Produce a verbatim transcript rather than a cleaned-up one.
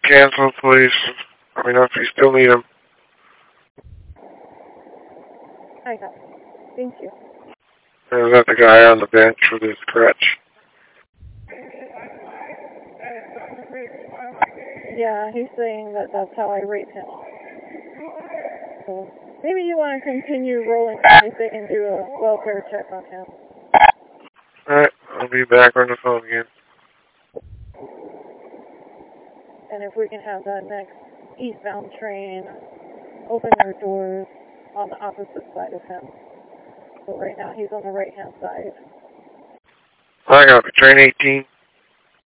cancel, please. Let me know if you still need him. I got it. Thank you. Is that the guy on the bench with his crutch? Yeah, he's saying that that's how I rate him. So maybe you want to continue rolling anything and do a welfare check on him. Alright, I'll be back on the phone again. And if we can have that next eastbound train open their doors on the opposite side of him. So right now he's on the right hand side. I got the train eighteen.